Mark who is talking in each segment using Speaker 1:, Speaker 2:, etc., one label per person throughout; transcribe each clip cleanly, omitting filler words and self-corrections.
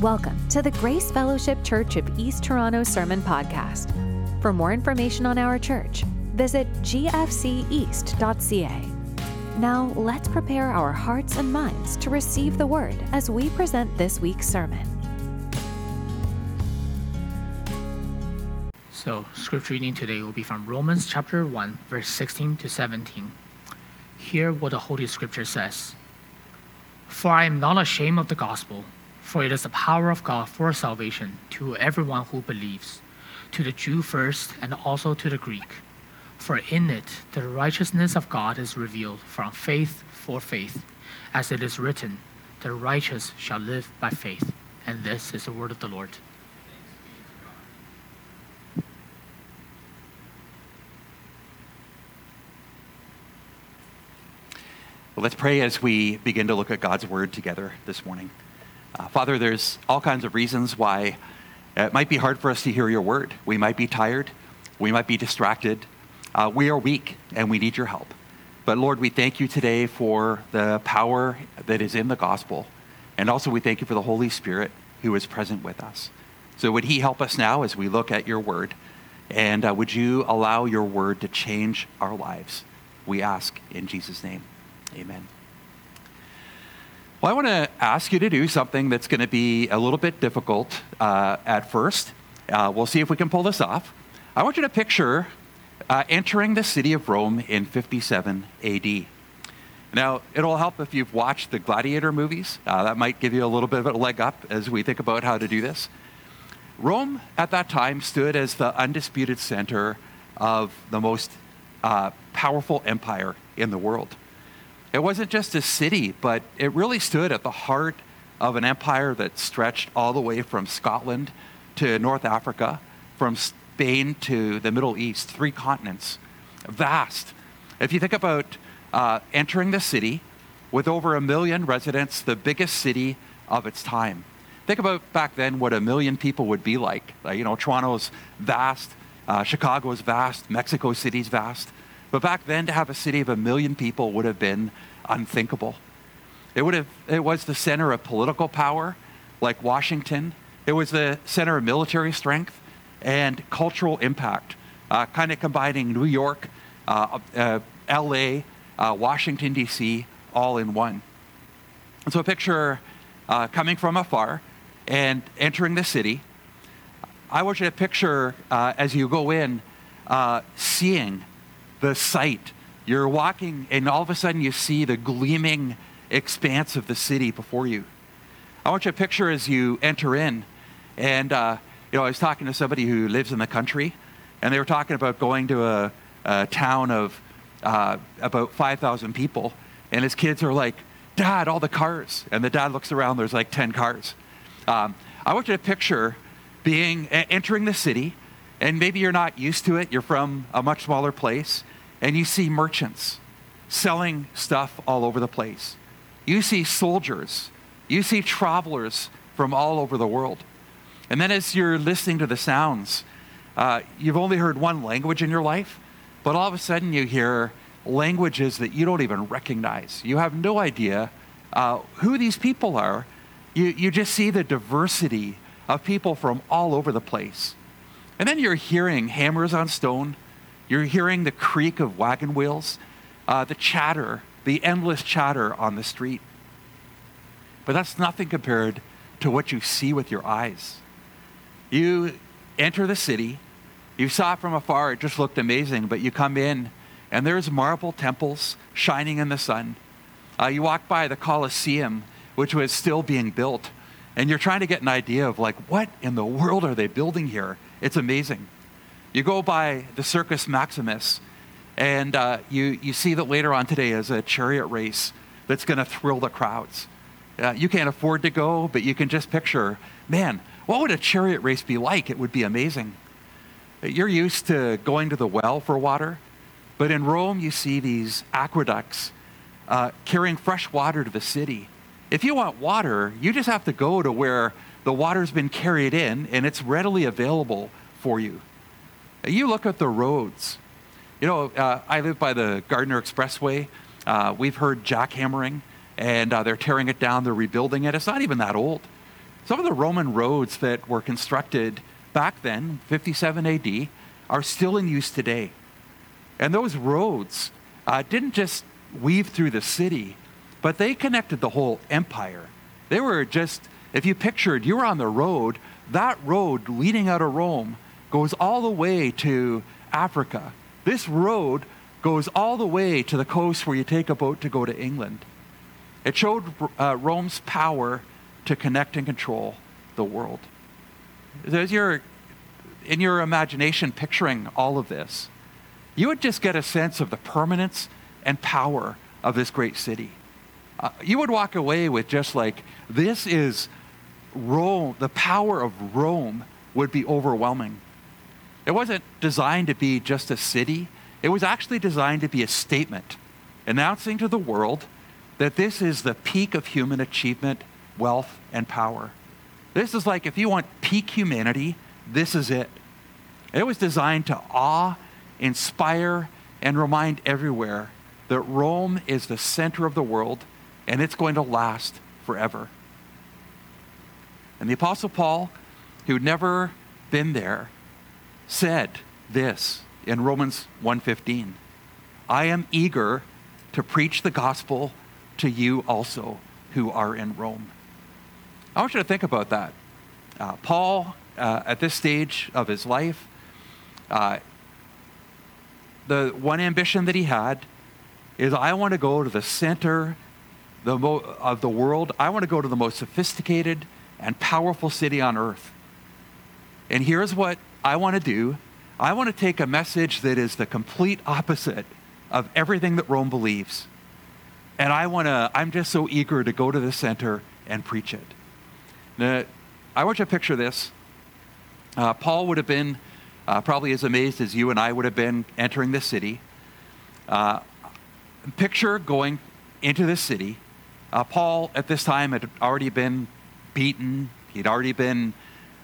Speaker 1: Welcome to the Grace Fellowship Church of East Toronto Sermon Podcast. For more information on our church, visit gfceast.ca. Now, let's prepare our hearts and minds to receive the word as we present this week's sermon.
Speaker 2: So, scripture reading today will be from Romans chapter 1, verse 16 to 17. Hear what the Holy Scripture says. For I am not ashamed of the gospel, for it is the power of God for salvation to everyone who believes, to the Jew first and also to the Greek. For in it the righteousness of God is revealed from faith for faith, as it is written, the righteous shall live by faith. And this is the word of the Lord.
Speaker 3: Well, let's pray as we begin to look at God's word together this morning. Father, there's all kinds of reasons why it might be hard for us to hear your word. We might be tired. We might be distracted. We are weak and we need your help. But Lord, we thank you today for the power that is in the gospel. And also we thank you for the Holy Spirit who is present with us. So would he help us now as we look at your word? And would you allow your word to change our lives? We ask in Jesus' name. Amen. Well, I want to ask you to do something that's going to be a little bit difficult at first. We'll see if we can pull this off. I want you to picture entering the city of Rome in 57 AD. Now, it'll help if you've watched the Gladiator movies. That might give you a little bit of a leg up as we think about how to do this. Rome at that time stood as the undisputed center of the most powerful empire in the world. It wasn't just a city, but it really stood at the heart of an empire that stretched all the way from Scotland to North Africa, from Spain to the Middle East, 3 continents. Vast. If you think about entering the city with over 1 million residents, the biggest city of its time. Think about back then what 1 million people would be like. Toronto's vast, Chicago's vast, Mexico City's vast. But back then, to have a city of 1 million people would have been unthinkable. It was the center of political power, like Washington. It was the center of military strength and cultural impact, kind of combining New York, LA, Washington, D.C., all in one. And so picture coming from afar and entering the city. I want you to picture, as you go in, seeing the sight. You're walking and all of a sudden you see the gleaming expanse of the city before you. I want you to picture as you enter in, and I was talking to somebody who lives in the country, and they were talking about going to a town of about 5,000 people, and his kids are like, Dad, all the cars. And the dad looks around, there's like 10 cars. I want you to picture entering the city, and maybe you're not used to it, you're from a much smaller place, and you see merchants selling stuff all over the place. You see soldiers. You see travelers from all over the world. And then as you're listening to the sounds, you've only heard one language in your life, but all of a sudden you hear languages that you don't even recognize. You have no idea who these people are. You just see the diversity of people from all over the place. And then you're hearing hammers on stone. You're hearing the creak of wagon wheels, the chatter, the endless chatter on the street. But that's nothing compared to what you see with your eyes. You enter the city. You saw it from afar. It just looked amazing. But you come in, and there's marble temples shining in the sun. You walk by the Colosseum, which was still being built. And you're trying to get an idea of what in the world are they building here? It's amazing. You go by the Circus Maximus, and you see that later on today is a chariot race that's going to thrill the crowds. You can't afford to go, but you can just picture, man, what would a chariot race be like? It would be amazing. You're used to going to the well for water, but in Rome you see these aqueducts carrying fresh water to the city. If you want water, you just have to go to where the water's been carried in, and it's readily available for you. You look at the roads. I live by the Gardiner Expressway. We've heard jackhammering, and they're tearing it down. They're rebuilding it. It's not even that old. Some of the Roman roads that were constructed back then, 57 AD, are still in use today. And those roads didn't just weave through the city, but they connected the whole empire. They were just, if you pictured, you were on the road, that road leading out of Rome goes all the way to Africa. This road goes all the way to the coast where you take a boat to go to England. It showed Rome's power to connect and control the world. As you're in your imagination picturing all of this, you would just get a sense of the permanence and power of this great city. You would walk away with just like, this is Rome. The power of Rome would be overwhelming. It wasn't designed to be just a city. It was actually designed to be a statement, announcing to the world that this is the peak of human achievement, wealth, and power. This is like, if you want peak humanity, this is it. It was designed to awe, inspire, and remind everywhere that Rome is the center of the world and it's going to last forever. And the Apostle Paul, who'd never been there, said this in Romans 1:15, I am eager to preach the gospel to you also who are in Rome. I want you to think about that. Paul, at this stage of his life, the one ambition that he had is, I want to go to the center of the world. I want to go to the most sophisticated and powerful city on earth. And here's what I want to do. I want to take a message that is the complete opposite of everything that Rome believes. And I'm just so eager to go to the center and preach it. Now, I want you to picture this. Paul would have been probably as amazed as you and I would have been entering this city. Picture going into this city. Paul at this time had already been beaten. He'd already been,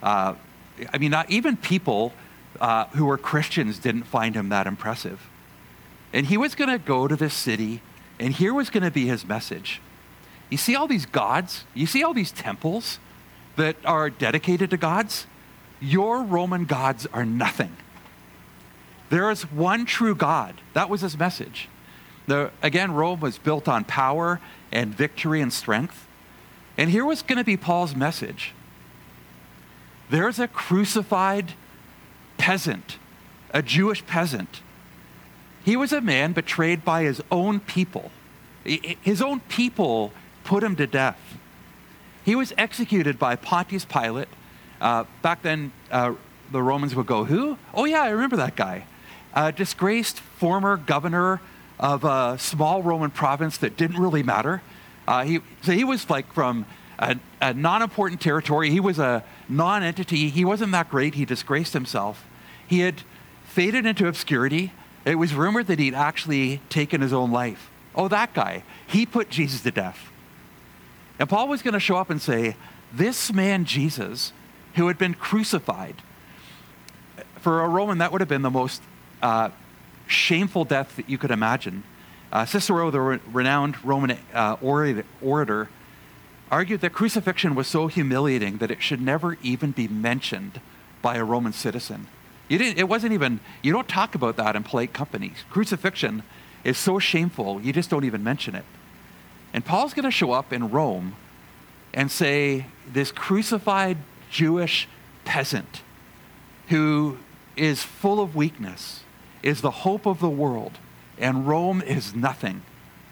Speaker 3: not even people who were Christians didn't find him that impressive. And he was going to go to this city, and here was going to be his message. You see all these gods? You see all these temples that are dedicated to gods? Your Roman gods are nothing. There is one true God. That was his message. Again, Rome was built on power and victory and strength. And here was going to be Paul's message. There's a crucified peasant, a Jewish peasant. He was a man betrayed by his own people. His own people put him to death. He was executed by Pontius Pilate. Back then, the Romans would go, who? Oh yeah, I remember that guy. Disgraced former governor of a small Roman province that didn't really matter. He was like from a non-important territory. He was a non-entity. He wasn't that great. He disgraced himself. He had faded into obscurity. It was rumored that he'd actually taken his own life. Oh, that guy. He put Jesus to death. And Paul was going to show up and say, this man Jesus, who had been crucified, for a Roman, that would have been the most shameful death that you could imagine. Cicero, the renowned Roman orator, argued that crucifixion was so humiliating that it should never even be mentioned by a Roman citizen. You don't talk about that in polite company. Crucifixion is so shameful, you just don't even mention it. And Paul's going to show up in Rome and say, this crucified Jewish peasant who is full of weakness is the hope of the world, and Rome is nothing.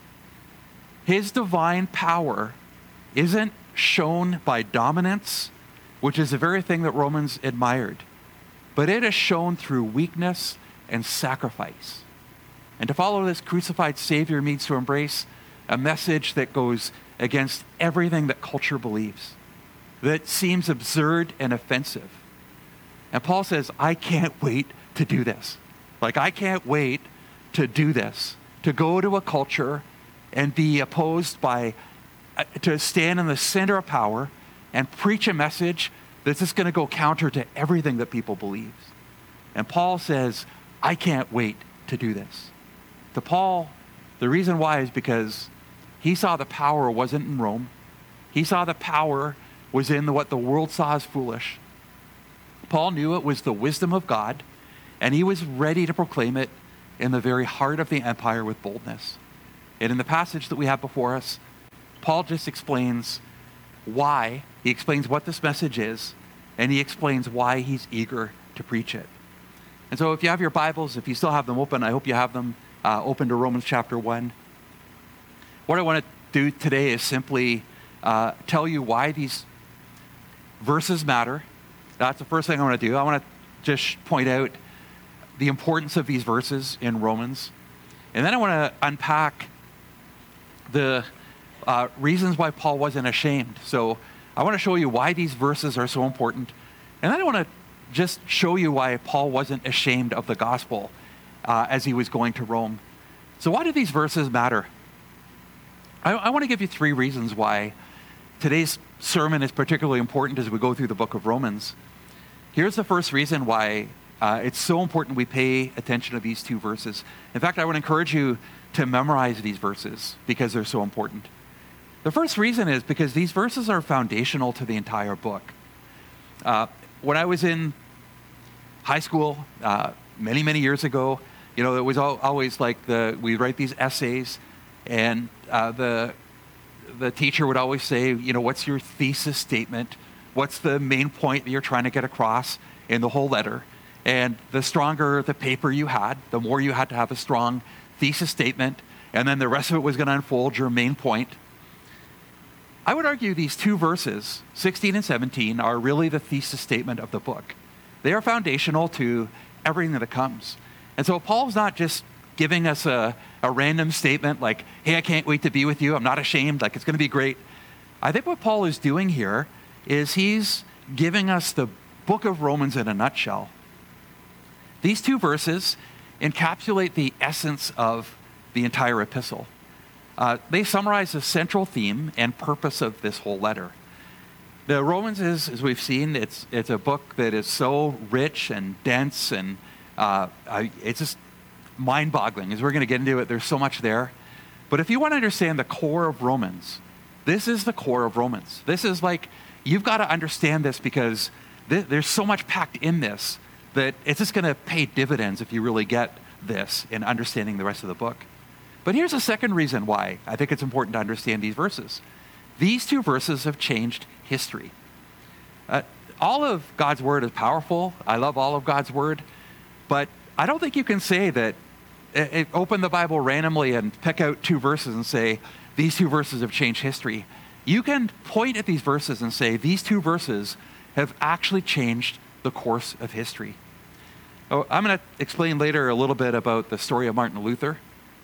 Speaker 3: His divine power isn't shown by dominance, which is the very thing that Romans admired, but it is shown through weakness and sacrifice. And to follow this crucified Savior means to embrace a message that goes against everything that culture believes, that seems absurd and offensive. And Paul says, I can't wait to do this. I can't wait to do this, to go to a culture and be opposed to stand in the center of power and preach a message that's just going to go counter to everything that people believe. And Paul says, I can't wait to do this. To Paul, the reason why is because he saw the power wasn't in Rome. He saw the power was in what the world saw as foolish. Paul knew it was the wisdom of God, and he was ready to proclaim it in the very heart of the empire with boldness. And in the passage that we have before us, Paul just explains why. He explains what this message is, and he explains why he's eager to preach it. And so if you have your Bibles, if you still have them open, I hope you have them open to Romans chapter 1. What I want to do today is simply tell you why these verses matter. That's the first thing I want to do. I want to just point out the importance of these verses in Romans. And then I want to unpack the reasons why Paul wasn't ashamed. So I want to show you why these verses are so important. And then I want to just show you why Paul wasn't ashamed of the gospel as he was going to Rome. So why do these verses matter? I want to give you 3 reasons why today's sermon is particularly important as we go through the book of Romans. Here's the first reason why it's so important we pay attention to these 2 verses. In fact, I would encourage you to memorize these verses because they're so important. The first reason is because these verses are foundational to the entire book. When I was in high school many, many years ago, it was always like we write these essays, and the teacher would always say, what's your thesis statement? What's the main point that you're trying to get across in the whole letter? And the stronger the paper you had, the more you had to have a strong thesis statement, and then the rest of it was going to unfold your main point. I would argue these 2 verses, 16 and 17, are really the thesis statement of the book. They are foundational to everything that comes. And so Paul's not just giving us a random statement like, hey, I can't wait to be with you. I'm not ashamed. Like, it's going to be great. I think what Paul is doing here is he's giving us the book of Romans in a nutshell. These 2 verses encapsulate the essence of the entire epistle. They summarize the central theme and purpose of this whole letter. The Romans is, as we've seen, it's a book that is so rich and dense, and it's just mind-boggling. As we're going to get into it, there's so much there. But if you want to understand the core of Romans, this is the core of Romans. This is like, you've got to understand this because there's so much packed in this that it's just going to pay dividends if you really get this in understanding the rest of the book. But here's a second reason why I think it's important to understand these verses. These 2 verses have changed history. All of God's word is powerful. I love all of God's word. But I don't think you can say that open the Bible randomly and pick out 2 verses and say, these 2 verses have changed history. You can point at these verses and say, these 2 verses have actually changed the course of history. I'm going to explain later a little bit about the story of Martin Luther.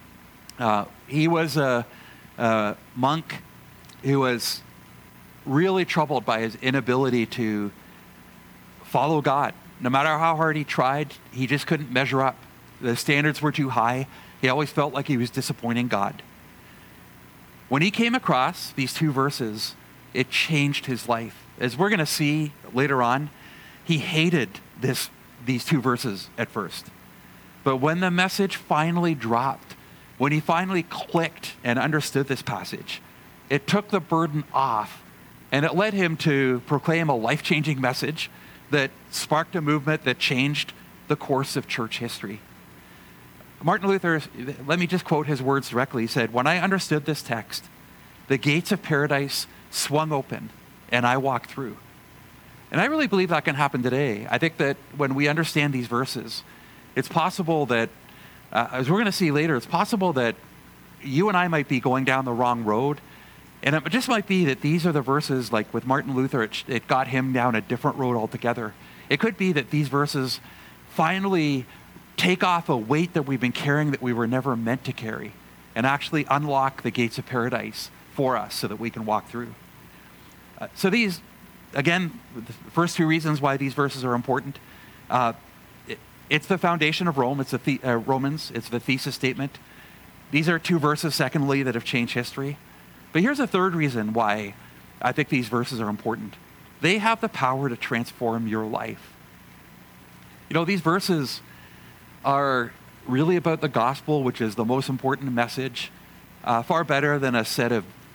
Speaker 3: He was a monk who was really troubled by his inability to follow God. No matter how hard he tried, he just couldn't measure up. The standards were too high. He always felt like he was disappointing God. When he came across these 2 verses, it changed his life. As we're going to see later on, he hated these 2 verses at first. But when the message finally dropped, when he finally clicked and understood this passage, it took the burden off, and it led him to proclaim a life-changing message that sparked a movement that changed the course of church history. Martin Luther, let me just quote his words directly. He said, "When I understood this text, the gates of paradise swung open, and I walked through." And I really believe that can happen today. I think that when we understand these verses, it's possible that, as we're going to see later, it's possible that you and I might be going down the wrong road. And it just might be that these are the verses, like with Martin Luther, it got him down a different road altogether. It could be that these verses finally take off a weight that we've been carrying that we were never meant to carry, and actually unlock the gates of paradise for us so that we can walk through. So these, again, the first 2 reasons why these verses are important. It's the foundation of Rome. It's Romans. It's the thesis statement. These are 2 verses, secondly, that have changed history. But here's a third reason why I think these verses are important. They have the power to transform your life. These verses are really about the gospel, which is the most important message, far better than a set of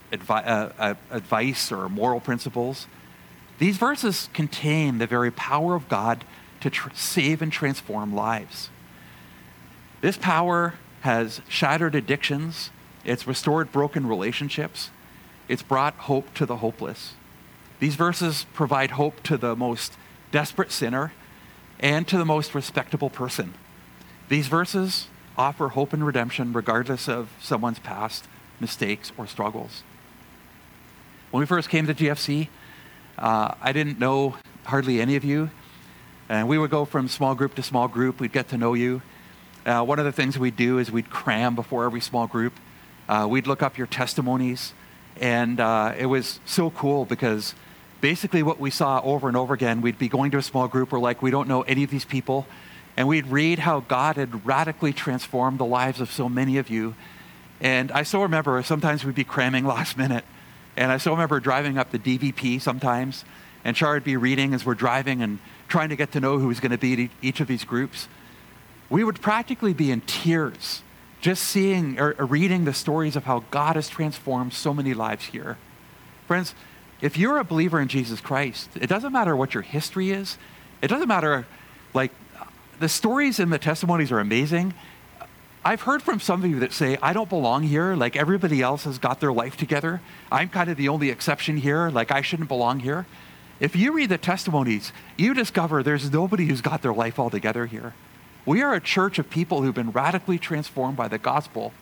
Speaker 3: advice or moral principles. These verses contain the very power of God to save and transform lives. This power has shattered addictions. It's restored broken relationships. It's brought hope to the hopeless. These verses provide hope to the most desperate sinner and to the most respectable person. These verses offer hope and redemption regardless of someone's past mistakes or struggles. When we first came to GFC, I didn't know hardly any of you, and we would go from small group to small group. We'd get to know you. One of the things we'd do is we'd cram before every small group. We'd look up your testimonies, and it was so cool because basically what we saw over and over again, we'd be going to a small group, we're like, we don't know any of these people, and we'd read how God had radically transformed the lives of so many of you. And I still remember sometimes we'd be cramming last minute, and I still remember driving up the DVP sometimes, and Char would be reading as we're driving and trying to get to know who was going to be at each of these groups. We would practically be in tears just seeing or reading the stories of how God has transformed so many lives here. Friends, if you're a believer in Jesus Christ, it doesn't matter what your history is. It doesn't matter, like, the stories and the testimonies are amazing. I've heard from some of you that say, I don't belong here. Like, everybody else has got their life together. I'm kind of the only exception here. Like, I shouldn't belong here. If you read the testimonies, you discover there's nobody who's got their life all together here. We are a church of people who've been radically transformed by the gospel.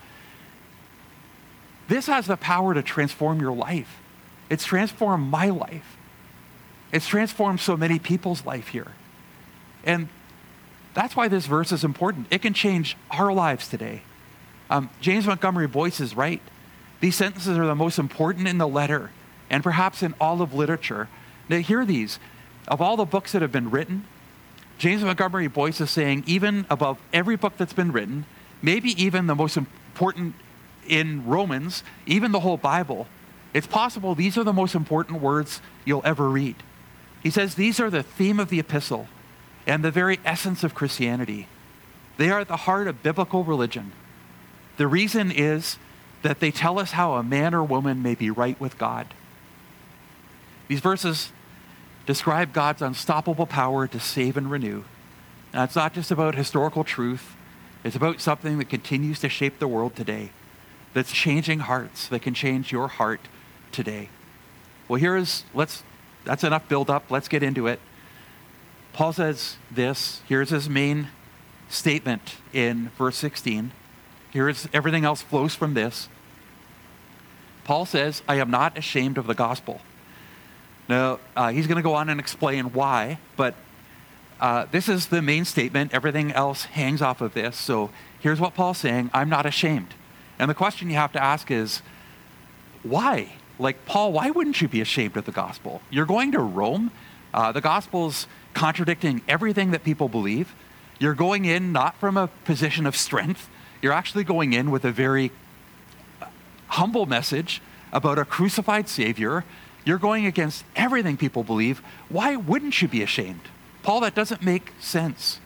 Speaker 3: This has the power to transform your life. It's transformed my life. It's transformed so many people's life here. And that's why this verse is important. It can change our lives today. James Montgomery Boyce is right. These sentences are the most important in the letter and perhaps in all of literature. Now, hear these. Of all the books that have been written, James Montgomery Boyce is saying even above every book that's been written, maybe even the most important in Romans, even the whole Bible, it's possible these are the most important words you'll ever read. He says these are the theme of the epistle and the very essence of Christianity. They are at the heart of biblical religion. The reason is that they tell us how a man or woman may be right with God. These verses describe God's unstoppable power to save and renew. Now, it's not just about historical truth. It's about something that continues to shape the world today, that's changing hearts, that can change your heart today. Well, that's enough build up. Let's get into it. Paul says this. Here's his main statement in verse 16. Here's everything else flows from this. Paul says, I am not ashamed of the gospel. Now, he's going to go on and explain why, but this is the main statement. Everything else hangs off of this. So here's what Paul's saying. I'm not ashamed. And the question you have to ask is, why? Like, Paul, why wouldn't you be ashamed of the gospel? You're going to Rome. The gospel's contradicting everything that people believe. You're going in not from a position of strength. You're actually going in with a very humble message about a crucified Savior. You're going against everything people believe. Why wouldn't you be ashamed? Paul, that doesn't make sense.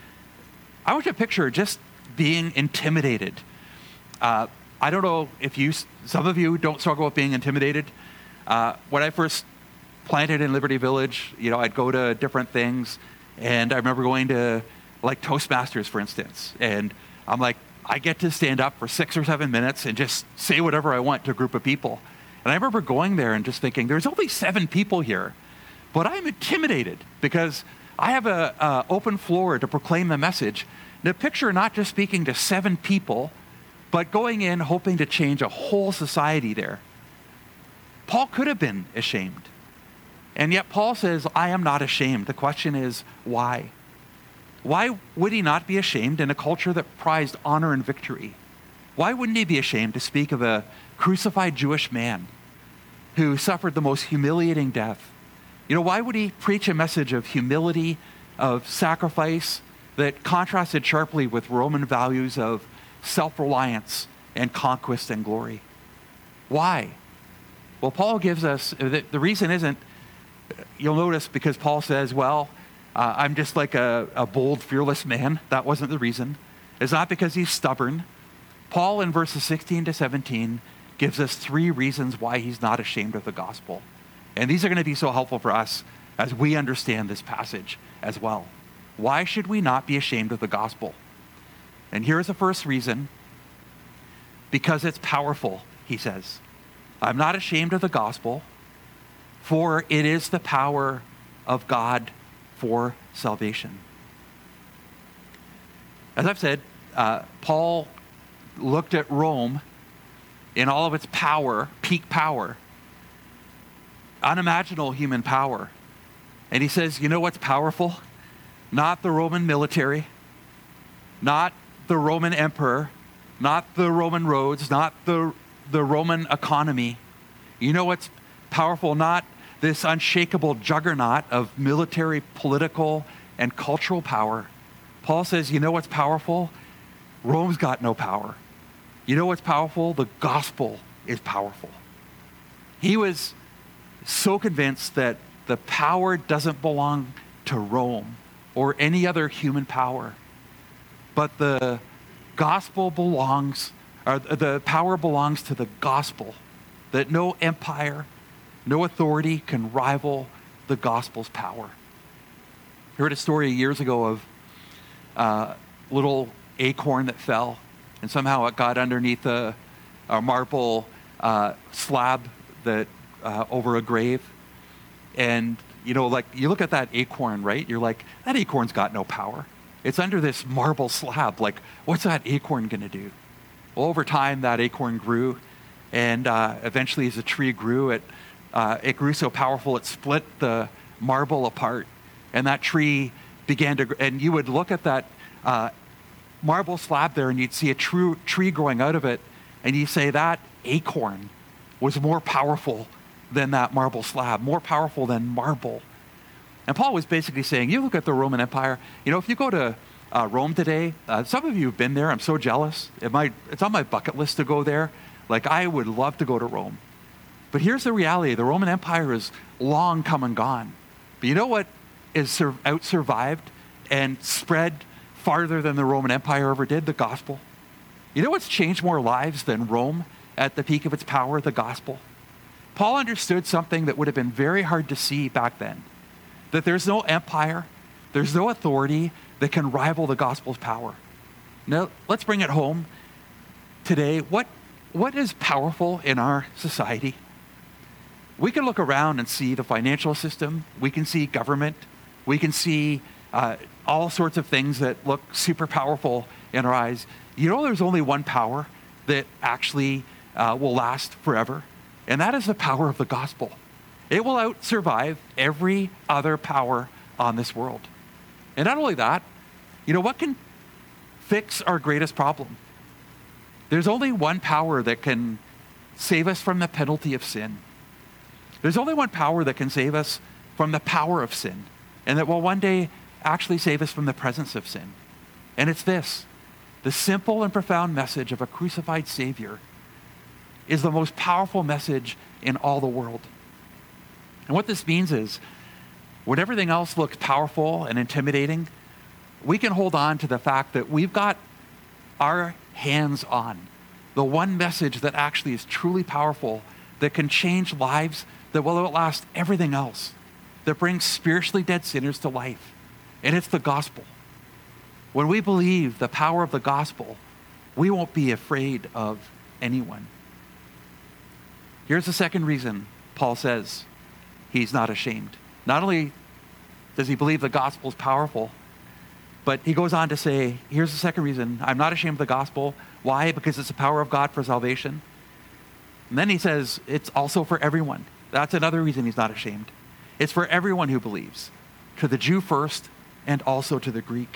Speaker 3: I want you to picture just being intimidated. I don't know if some of you don't struggle with being intimidated. When I first planted in Liberty Village, I'd go to different things, and I remember going to like Toastmasters, for instance, and I'm like, I get to stand up for 6 or 7 minutes and just say whatever I want to a group of people. And I remember going there and just thinking, there's only 7 people here, but I'm intimidated because I have an open floor to proclaim the message. Now, picture not just speaking to 7 people, but going in hoping to change a whole society there. Paul could have been ashamed. And yet Paul says, I am not ashamed. The question is, why? Why would he not be ashamed in a culture that prized honor and victory? Why wouldn't he be ashamed to speak of a crucified Jewish man who suffered the most humiliating death? Why would he preach a message of humility, of sacrifice that contrasted sharply with Roman values of self-reliance and conquest and glory? Why? Well, Paul gives us, the reason isn't, you'll notice because Paul says, I'm just like a bold, fearless man. That wasn't the reason. It's not because he's stubborn. Paul in verses 16 to 17 gives us 3 reasons why he's not ashamed of the gospel. And these are going to be so helpful for us as we understand this passage as well. Why should we not be ashamed of the gospel? And here's the first reason. Because it's powerful, he says. I'm not ashamed of the gospel, for it is the power of God for salvation. As I've said, Paul looked at Rome in all of its power, peak power, unimaginable human power. And he says, you know what's powerful? Not the Roman military, not the Roman emperor, not the Roman roads, not the Roman economy. You know what's powerful? Not this unshakable juggernaut of military, political, and cultural power. Paul says, you know what's powerful? Rome's got no power. You know what's powerful? The gospel is powerful. He was so convinced that the power doesn't belong to Rome or any other human power, but the gospel belongs, or the power belongs to the gospel, that no empire, no authority can rival the gospel's power. I heard a story years ago of a little acorn that fell, and somehow it got underneath a marble slab that over a grave. And, you know, like you look at that acorn, right? You're like, that acorn's got no power. It's under this marble slab. Like, what's that acorn going to do? Well, over time, that acorn grew. And eventually, as the tree grew, it grew so powerful, it split the marble apart. And that tree began to, and you would look at that marble slab there, and you'd see a true tree growing out of it. And you say that acorn was more powerful than that marble slab, more powerful than marble. And Paul was basically saying, you look at the Roman Empire, you know, if you go to Rome today, some of you have been there. I'm so jealous. It's on my bucket list to go there. Like, I would love to go to Rome. But here's the reality. The Roman Empire is long come and gone. But you know what is out-survived and spread farther than the Roman Empire ever did? The gospel. You know what's changed more lives than Rome at the peak of its power? The gospel. Paul understood something that would have been very hard to see back then. That there's no empire, there's no authority that can rival the gospel's power. Now, let's bring it home today. What is powerful in our society? We can look around and see the financial system. We can see government. We can see all sorts of things that look super powerful in our eyes. You know, there's only one power that actually will last forever, and that is the power of the gospel. It will out-survive every other power on this world. And not only that, you know, what can fix our greatest problem? There's only one power that can save us from the penalty of sin. There's only one power that can save us from the power of sin, and that will one day actually save us from the presence of sin. And it's this: the simple and profound message of a crucified Savior is the most powerful message in all the world. And what this means is, when everything else looks powerful and intimidating, we can hold on to the fact that we've got our hands on the one message that actually is truly powerful, that can change lives, that will outlast everything else, that brings spiritually dead sinners to life. And it's the gospel. When we believe the power of the gospel, we won't be afraid of anyone. Here's the second reason Paul says he's not ashamed. Not only does he believe the gospel is powerful, but he goes on to say, here's the second reason: I'm not ashamed of the gospel. Why? Because it's the power of God for salvation. And then he says it's also for everyone. That's another reason he's not ashamed. It's for everyone who believes, to the Jew first and also to the Greek.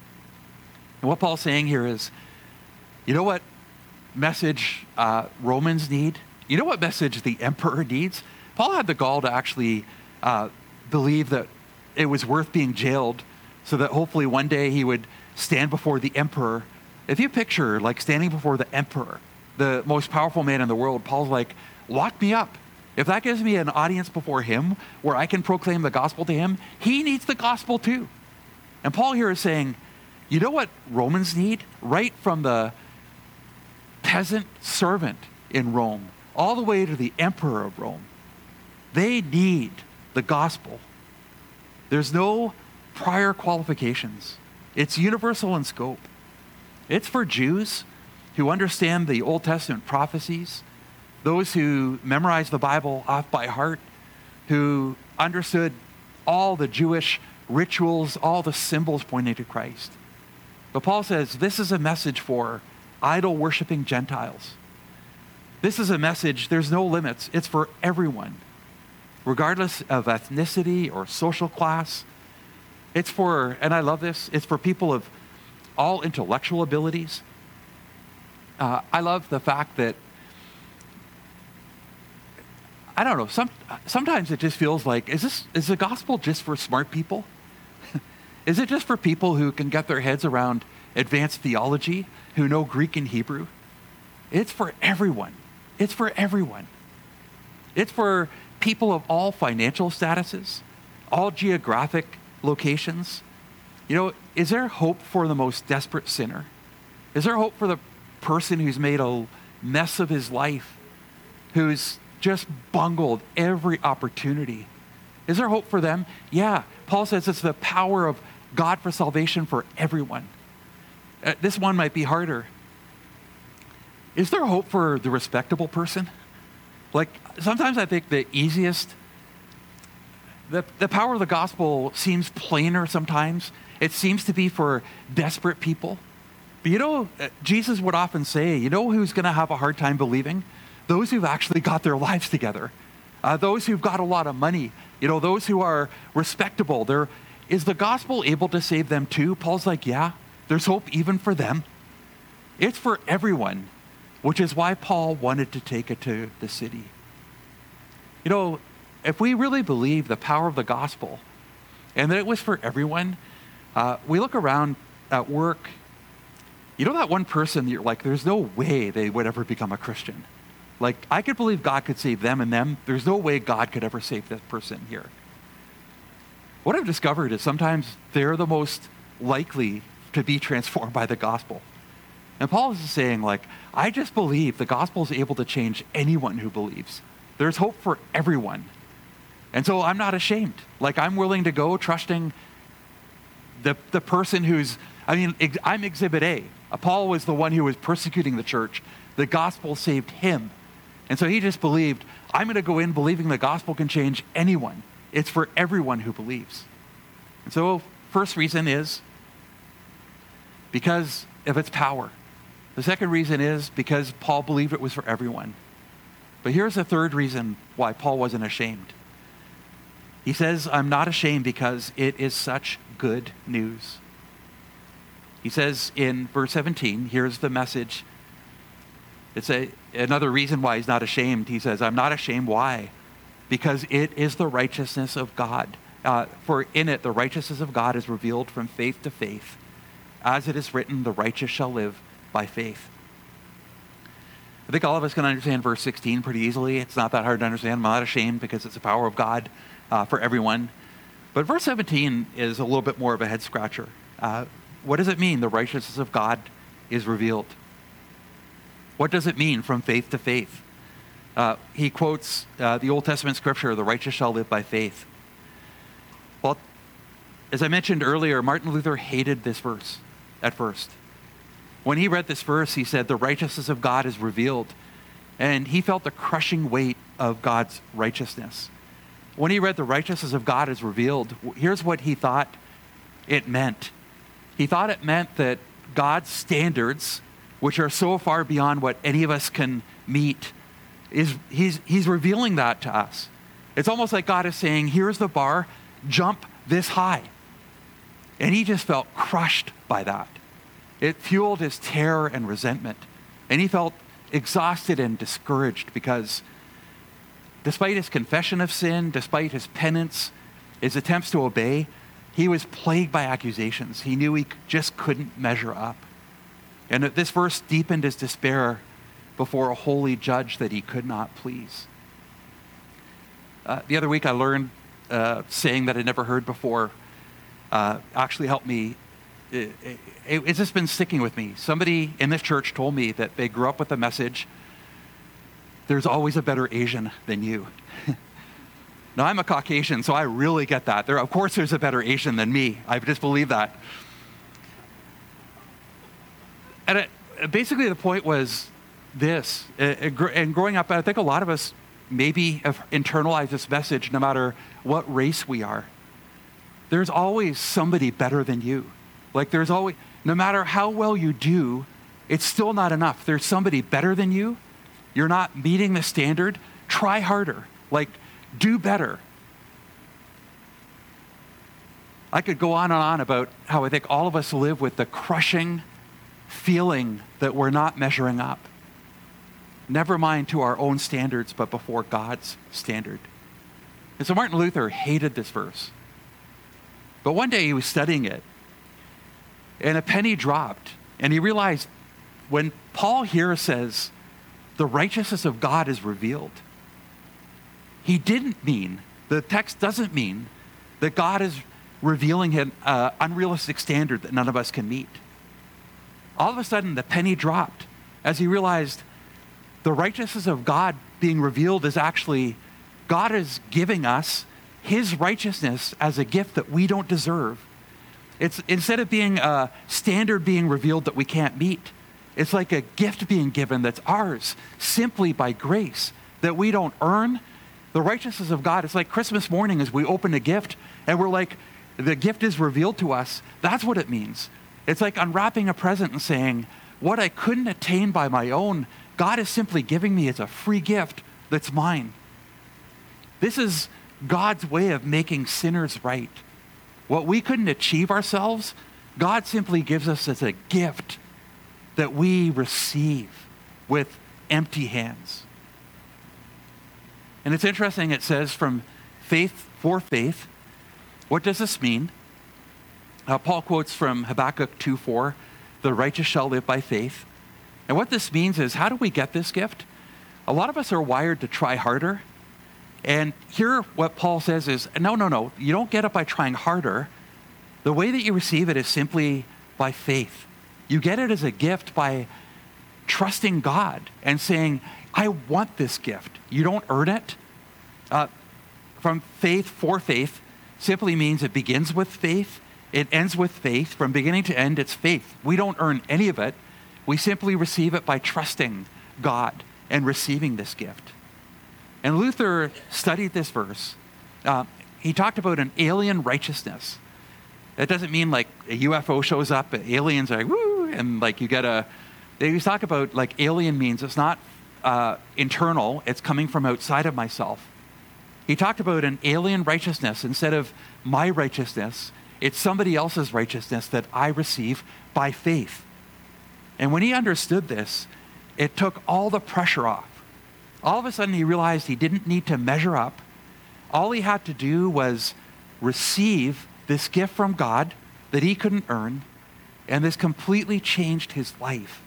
Speaker 3: And what Paul's saying here is, you know what message Romans need? You know what message the emperor needs? Paul had the gall to actually believe that it was worth being jailed so that hopefully one day he would stand before the emperor. If you picture like standing before the emperor, the most powerful man in the world, Paul's like, lock me up. If that gives me an audience before him where I can proclaim the gospel to him, he needs the gospel too. And Paul here is saying, you know what Romans need? Right from the peasant servant in Rome, all the way to the emperor of Rome. They need the gospel. There's no prior qualifications. It's universal in scope. It's for Jews who understand the Old Testament prophecies, those who memorize the Bible off by heart, who understood all the Jewish rituals, all the symbols pointing to Christ. But Paul says this is a message for idol-worshiping Gentiles. This is a message, there's no limits. It's for everyone, regardless of ethnicity or social class. It's for, and I love this, it's for people of all intellectual abilities. I love the fact that, I don't know, sometimes it just feels like, is the gospel just for smart people? Is it just for people who can get their heads around advanced theology, who know Greek and Hebrew? It's for everyone. It's for everyone. It's for people of all financial statuses, all geographic locations. You know, is there hope for the most desperate sinner? Is there hope for the person who's made a mess of his life, who's just bungled every opportunity? Is there hope for them? Yeah. Paul says it's the power of God for salvation for everyone. This one might be harder. Is there hope for the respectable person? Like, sometimes I think the easiest, the power of the gospel seems plainer sometimes. It seems to be for desperate people. But you know, Jesus would often say, you know who's going to have a hard time believing? Those who've actually got their lives together. Those who've got a lot of money. You know, those who are respectable. Is the gospel able to save them too? Paul's like, yeah, there's hope even for them. It's for everyone, which is why Paul wanted to take it to the city. You know, if we really believe the power of the gospel and that it was for everyone, we look around at work. You know that one person you're like, there's no way they would ever become a Christian. Like, I could believe God could save them and them. There's no way God could ever save this person here. What I've discovered is sometimes they're the most likely to be transformed by the gospel. And Paul is saying, like, I just believe the gospel is able to change anyone who believes. There's hope for everyone. And so I'm not ashamed. Like, I'm willing to go trusting the person who's, I'm exhibit A. Paul was the one who was persecuting the church. The gospel saved him. And so he just believed, I'm going to go in believing the gospel can change anyone. It's for everyone who believes. And so first reason is because of its power. The second reason is because Paul believed it was for everyone. But here's the third reason why Paul wasn't ashamed. He says, I'm not ashamed because it is such good news. He says in verse 17, here's the message. It's another reason why he's not ashamed. He says, I'm not ashamed. Why? Because it is the righteousness of God. For in it, the righteousness of God is revealed from faith to faith. As it is written, the righteous shall live by faith. I think all of us can understand verse 16 pretty easily. It's not that hard to understand. I'm not ashamed because it's the power of God for everyone. But verse 17 is a little bit more of a head scratcher. What does it mean? The righteousness of God is revealed. What does it mean from faith to faith? He quotes the Old Testament scripture, the righteous shall live by faith. Well, as I mentioned earlier, Martin Luther hated this verse at first. When he read this verse, he said, the righteousness of God is revealed. And he felt the crushing weight of God's righteousness. When he read the righteousness of God is revealed, here's what he thought it meant. He thought it meant that God's standards, which are so far beyond what any of us can meet, he's revealing that to us. It's almost like God is saying, here's the bar, jump this high. And he just felt crushed by that. It fueled his terror and resentment. And he felt exhausted and discouraged because despite his confession of sin, despite his penance, his attempts to obey, he was plagued by accusations. He knew he just couldn't measure up. And this verse deepened his despair before a holy judge that he could not please. The other week I learned saying that I'd never heard before actually helped me. It's just been sticking with me. Somebody in this church told me that they grew up with the message, there's always a better Asian than you. Now, I'm a Caucasian, so I really get that. Of course, there's a better Asian than me. I just believe that. And basically, the point was this. And growing up, I think a lot of us maybe have internalized this message no matter what race we are. There's always somebody better than you. Like there's always, no matter how well you do, it's still not enough. There's somebody better than you. You're not meeting the standard. Try harder. Like, do better. I could go on and on about how I think all of us live with the crushing feeling that we're not measuring up. Never mind to our own standards, but before God's standard. And so Martin Luther hated this verse. But one day he was studying it, and a penny dropped, and he realized when Paul here says, the righteousness of God is revealed, he didn't mean, the text doesn't mean that God is revealing an unrealistic standard that none of us can meet. All of a sudden, the penny dropped as he realized the righteousness of God being revealed is actually, God is giving us his righteousness as a gift that we don't deserve. It's instead of being a standard being revealed that we can't meet, it's like a gift being given that's ours simply by grace that we don't earn. The righteousness of God, it's like Christmas morning as we open a gift and we're like, the gift is revealed to us. That's what it means. It's like unwrapping a present and saying, what I couldn't attain by my own, God is simply giving me as a free gift that's mine. This is God's way of making sinners right. What we couldn't achieve ourselves, God simply gives us as a gift that we receive with empty hands. And it's interesting, it says from faith for faith. What does this mean? Paul quotes from Habakkuk 2:4, the righteous shall live by faith. And what this means is, how do we get this gift? A lot of us are wired to try harder. And here what Paul says is, no, you don't get it by trying harder. The way that you receive it is simply by faith. You get it as a gift by trusting God and saying, I want this gift. You don't earn it. From faith for faith simply means it begins with faith. It ends with faith. From beginning to end, it's faith. We don't earn any of it. We simply receive it by trusting God and receiving this gift. And Luther studied this verse. He talked about an alien righteousness. That doesn't mean like a UFO shows up, aliens are like, woo, and like you get a, they talk about like alien means it's not internal, it's coming from outside of myself. He talked about an alien righteousness. Instead of my righteousness, it's somebody else's righteousness that I receive by faith. And when he understood this, it took all the pressure off. All of a sudden he realized he didn't need to measure up. All he had to do was receive this gift from God that he couldn't earn, and this completely changed his life.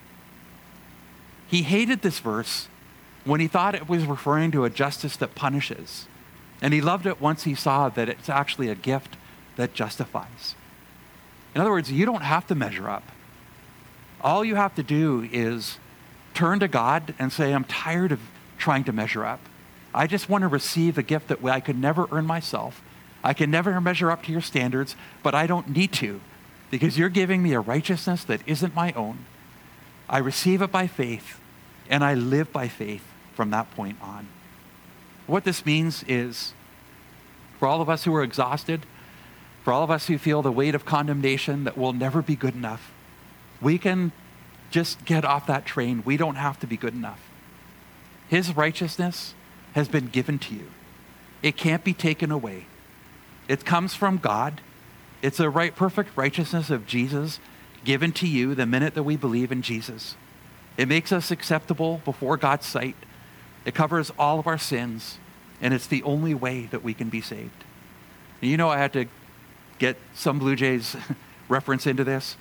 Speaker 3: He hated this verse when he thought it was referring to a justice that punishes. And he loved it once he saw that it's actually a gift that justifies. In other words, you don't have to measure up. All you have to do is turn to God and say, I'm tired of trying to measure up. I just want to receive a gift that I could never earn myself. I can never measure up to your standards, but I don't need to, because you're giving me a righteousness that isn't my own. I receive it by faith, and I live by faith from that point on. What this means is, for all of us who are exhausted, for all of us who feel the weight of condemnation that we'll never be good enough, we can just get off that train. We don't have to be good enough. His righteousness has been given to you. It can't be taken away. It comes from God. It's a perfect righteousness of Jesus given to you the minute that we believe in Jesus. It makes us acceptable before God's sight. It covers all of our sins, and it's the only way that we can be saved. And you know, I had to get some Blue Jays reference into this.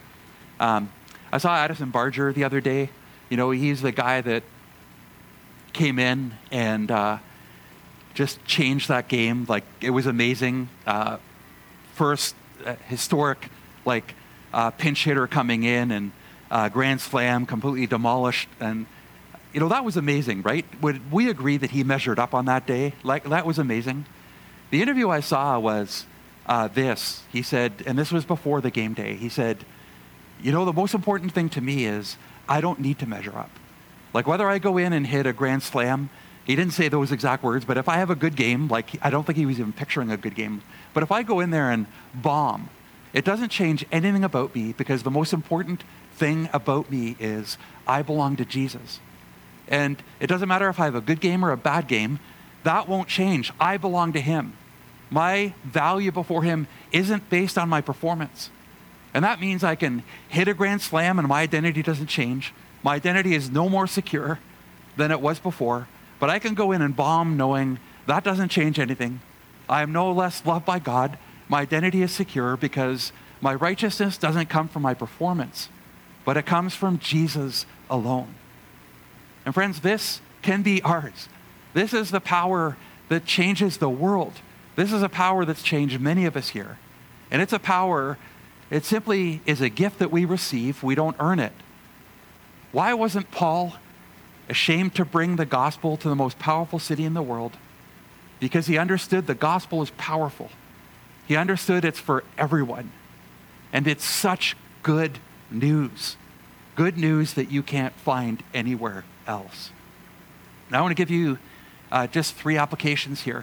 Speaker 3: I saw Addison Barger the other day. You know, he's the guy that came in and just changed that game. Like, it was amazing. First historic, pinch hitter coming in and grand slam, completely demolished. And that was amazing, right? Would we agree that he measured up on that day? Like, that was amazing. The interview I saw was this. He said, and this was before the game day, he said, the most important thing to me is I don't need to measure up. Like, whether I go in and hit a grand slam, he didn't say those exact words, but if I have a good game, like, I don't think he was even picturing a good game, but if I go in there and bomb, it doesn't change anything about me, because the most important thing about me is I belong to Jesus. And it doesn't matter if I have a good game or a bad game, that won't change. I belong to him. My value before him isn't based on my performance. And that means I can hit a grand slam and my identity doesn't change. My identity is no more secure than it was before, but I can go in and bomb knowing that doesn't change anything. I am no less loved by God. My identity is secure because my righteousness doesn't come from my performance, but it comes from Jesus alone. And friends, this can be ours. This is the power that changes the world. This is a power that's changed many of us here. And it's a power, it simply is a gift that we receive. We don't earn it. Why wasn't Paul ashamed to bring the gospel to the most powerful city in the world? Because he understood the gospel is powerful. He understood it's for everyone. And it's such good news. Good news that you can't find anywhere else. Now I want to give you just 3 applications here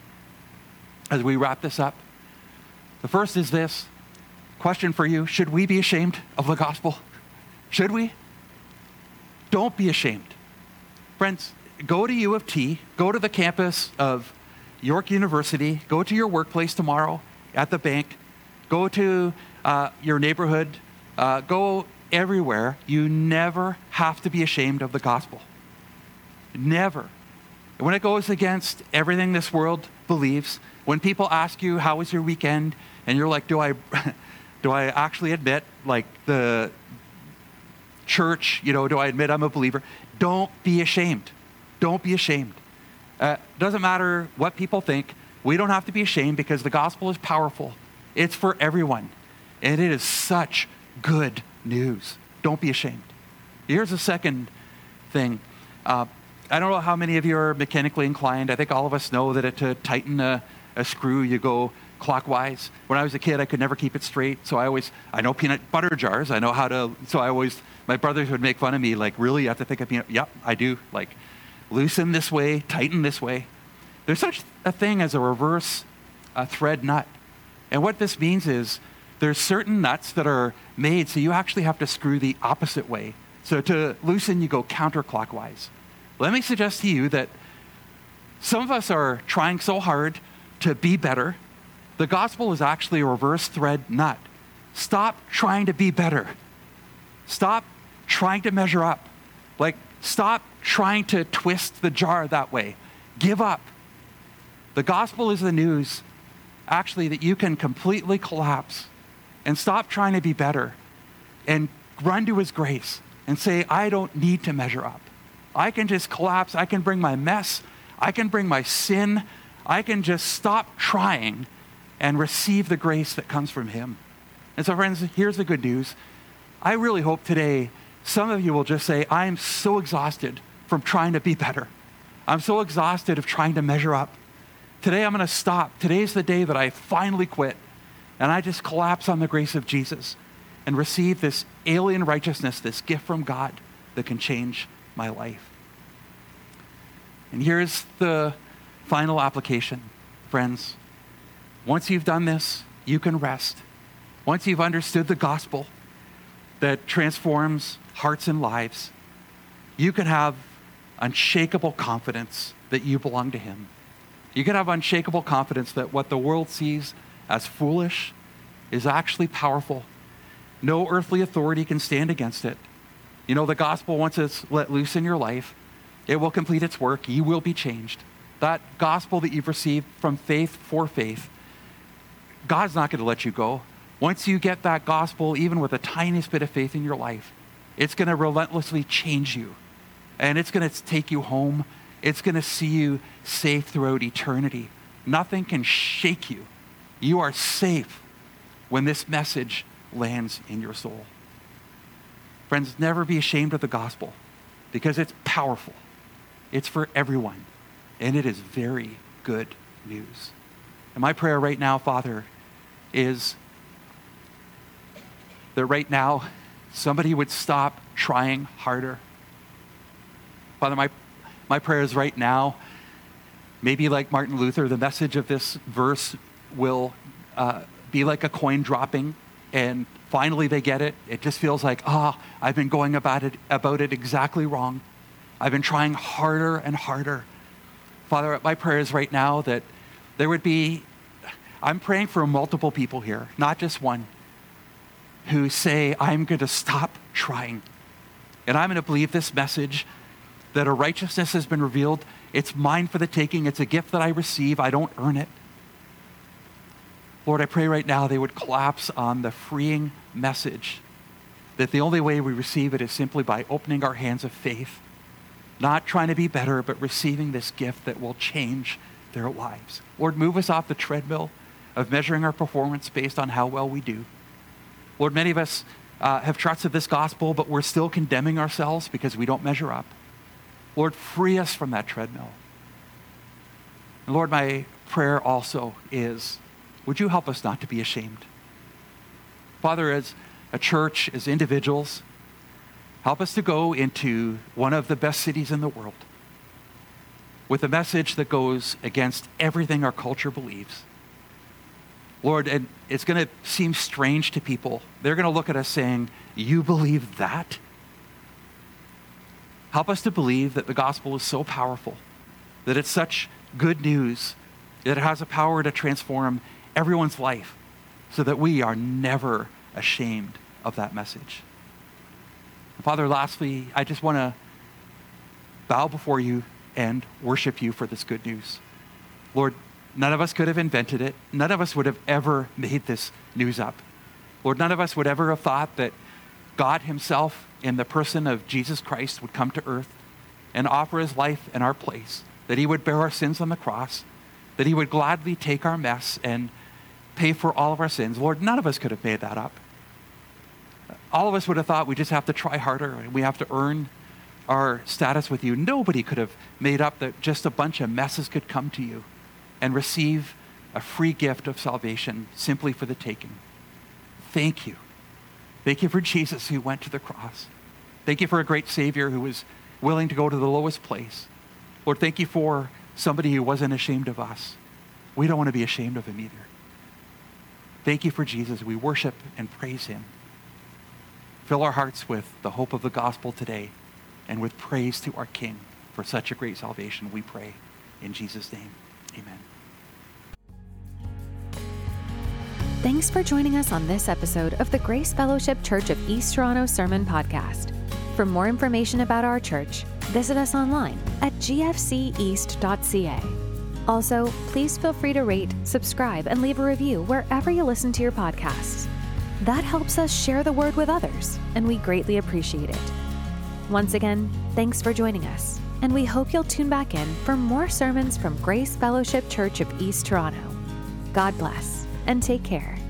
Speaker 3: as we wrap this up. The first is this. Question for you. Should we be ashamed of the gospel? Should we? Don't be ashamed. Friends, go to U of T, go to the campus of York University, go to your workplace tomorrow at the bank, go to your neighborhood, go everywhere. You never have to be ashamed of the gospel. Never. When it goes against everything this world believes, when people ask you, how was your weekend? And you're like, do I actually admit, like, the church, do I admit I'm a believer? Don't be ashamed. Don't be ashamed. Doesn't matter what people think. We don't have to be ashamed because the gospel is powerful. It's for everyone. And it is such good news. Don't be ashamed. Here's a second thing. I don't know how many of you are mechanically inclined. I think all of us know that to tighten a screw, you go clockwise. When I was a kid, I could never keep it straight. So I know peanut butter jars. I know how to, my brothers would make fun of me, like, really, you have to think of peanut? Yep, I do. Like, loosen this way, tighten this way. There's such a thing as a reverse thread nut. And what this means is there's certain nuts that are made so you actually have to screw the opposite way. So to loosen, you go counterclockwise. Let me suggest to you that some of us are trying so hard to be better. The gospel is actually a reverse thread nut. Stop trying to be better. Stop trying to measure up. Like, stop trying to twist the jar that way. Give up. The gospel is the news, actually, that you can completely collapse and stop trying to be better and run to his grace and say, I don't need to measure up. I can just collapse. I can bring my mess. I can bring my sin. I can just stop trying and receive the grace that comes from him. And so, friends, here's the good news. I really hope today some of you will just say, I am so exhausted from trying to be better. I'm so exhausted of trying to measure up. Today I'm going to stop. Today's the day that I finally quit and I just collapse on the grace of Jesus and receive this alien righteousness, this gift from God that can change my life. And here's the final application, friends. Once you've done this, you can rest. Once you've understood the gospel that transforms hearts and lives, you can have unshakable confidence that you belong to him. You can have unshakable confidence that what the world sees as foolish is actually powerful. No earthly authority can stand against it. The gospel, once it's let loose in your life, it will complete its work. You will be changed. That gospel that you've received from faith for faith, God's not going to let you go. Once you get that gospel, even with the tiniest bit of faith in your life, it's going to relentlessly change you. And it's going to take you home. It's going to see you safe throughout eternity. Nothing can shake you. You are safe when this message lands in your soul. Friends, never be ashamed of the gospel because it's powerful. It's for everyone. And it is very good news. And my prayer right now, Father, is that right now somebody would stop trying harder. Father, my prayer is right now, maybe like Martin Luther, the message of this verse will be like a coin dropping, and finally they get it. It just feels like, I've been going about it exactly wrong. I've been trying harder and harder. Father, my prayer is right now that there would be, I'm praying for multiple people here, not just one, who say, I'm going to stop trying. And I'm going to believe this message that a righteousness has been revealed. It's mine for the taking. It's a gift that I receive. I don't earn it. Lord, I pray right now they would collapse on the freeing message that the only way we receive it is simply by opening our hands of faith, not trying to be better, but receiving this gift that will change their lives. Lord, move us off the treadmill of measuring our performance based on how well we do. Lord, many of us have trusted this gospel, but we're still condemning ourselves because we don't measure up. Lord, free us from that treadmill. And Lord, my prayer also is, would you help us not to be ashamed? Father, as a church, as individuals, help us to go into one of the best cities in the world with a message that goes against everything our culture believes. Lord, and it's going to seem strange to people. They're going to look at us saying, you believe that? Help us to believe that the gospel is so powerful, that it's such good news, that it has a power to transform everyone's life, so that we are never ashamed of that message. Father, lastly, I just want to bow before you and worship you for this good news. Lord, none of us could have invented it. None of us would have ever made this news up. Lord, none of us would ever have thought that God himself, in the person of Jesus Christ, would come to earth and offer his life in our place, that he would bear our sins on the cross, that he would gladly take our mess and pay for all of our sins. Lord, none of us could have made that up. All of us would have thought we just have to try harder and we have to earn our status with you. Nobody could have made up that just a bunch of messes could come to you and receive a free gift of salvation simply for the taking. Thank you. Thank you for Jesus who went to the cross. Thank you for a great Savior who was willing to go to the lowest place. Lord, thank you for somebody who wasn't ashamed of us. We don't want to be ashamed of him either. Thank you for Jesus. We worship and praise him. Fill our hearts with the hope of the gospel today and with praise to our King for such a great salvation, we pray. In Jesus' name, amen.
Speaker 1: Thanks for joining us on this episode of the Grace Fellowship Church of East Toronto Sermon Podcast. For more information about our church, visit us online at gfceast.ca. Also, please feel free to rate, subscribe, and leave a review wherever you listen to your podcasts. That helps us share the word with others, and we greatly appreciate it. Once again, thanks for joining us, and we hope you'll tune back in for more sermons from Grace Fellowship Church of East Toronto. God bless, and take care.